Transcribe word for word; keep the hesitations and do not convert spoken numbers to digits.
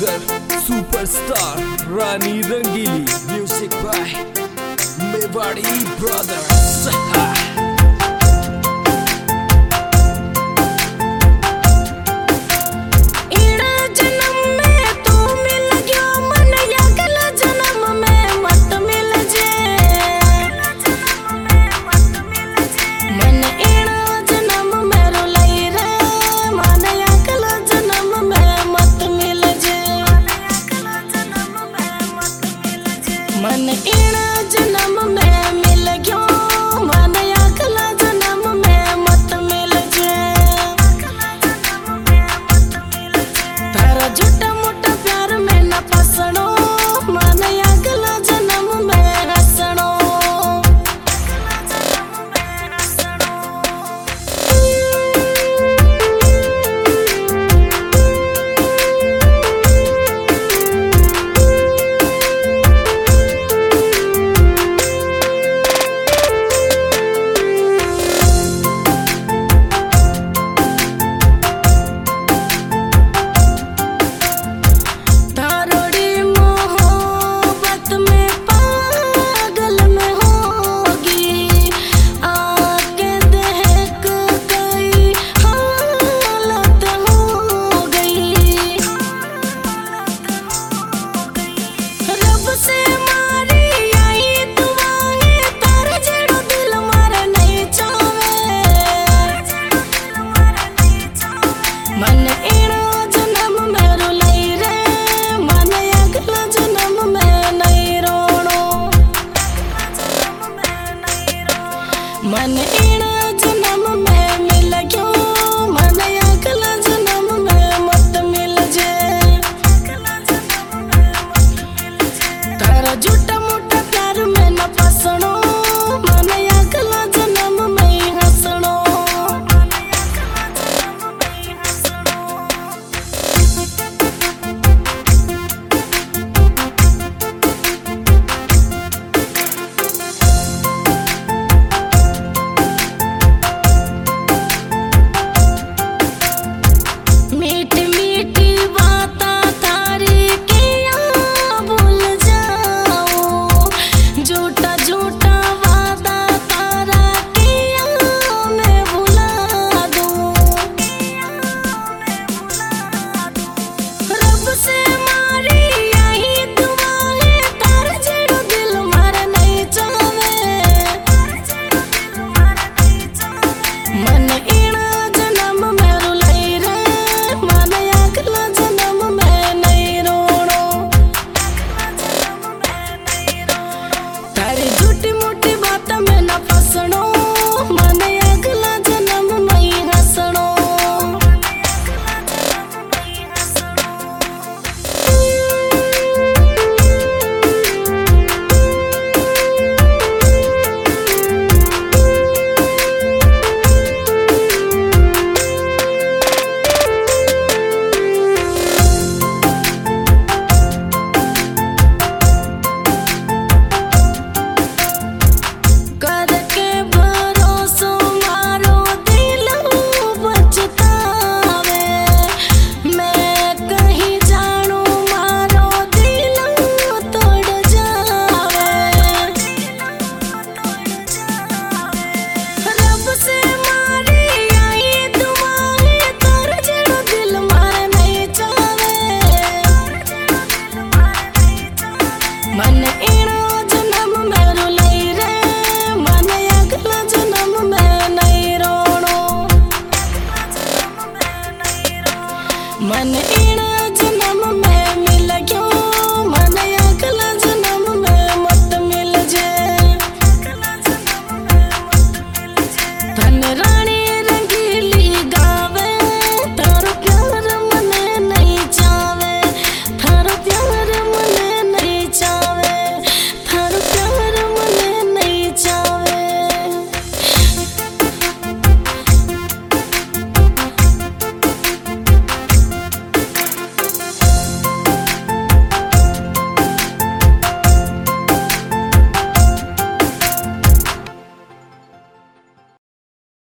Singer superstar Rani Rangeeli, music by Mewari brothers. मन इना जन्म में मिल गयो, मन अगला जन्म में मत मिल जे। तारा झूठा मोटा प्यार में न फसणो, मन अगला जन्म में हसणो। मन इना जन्म में रुलाई रे, मन अगला जन्म में नहीं रोणो। मन इना जन्म में मिल गयो, मन अगला जन्म में मत मिल जे। तारा झूठा मोटा प्यार में न फसणो, मन अगला जन्म में हसणो। मीठी मीठी बातें थारी किया भूल जाऊं, झूठा झूठा वादा तारा किया मैं भुला दूं। रब से मारी यही दुआ है, तार जेड़ो दिल मार नहीं चावे। मन इना जन्म में रुलाई रे, मन अगला जन्म में नहीं रोणो। तारी झूठी मोटी बात में न फसणो, मन अगला जन्म में हसणो। करके भरोसो मारो दिल बचतावे, मैं कहीं जानू मारो दिल तोड़ जावे। रब से मारी यही दुआ है, तार जेड़ो दिल मार नहीं चावे। मन